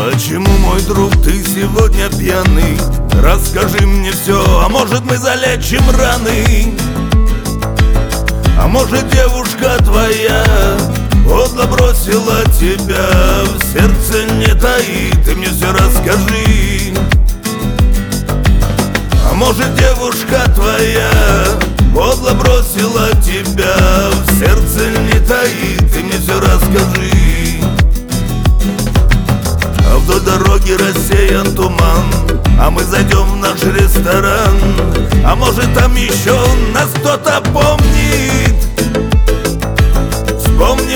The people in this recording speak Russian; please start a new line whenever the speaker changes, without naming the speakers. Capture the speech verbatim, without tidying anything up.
Почему, мой друг, ты сегодня пьяный? Расскажи мне все, а может мы залечим раны? А может девушка твоя подло бросила тебя, в сердце не таит, ты мне все расскажи. А может девушка твоя подло бросила тебя, в сердце не таит, ты мне все расскажи. А вдоль дороги рассеян туман, а мы зайдем в наш ресторан. А может там еще нас кто-то помнит? Вспомни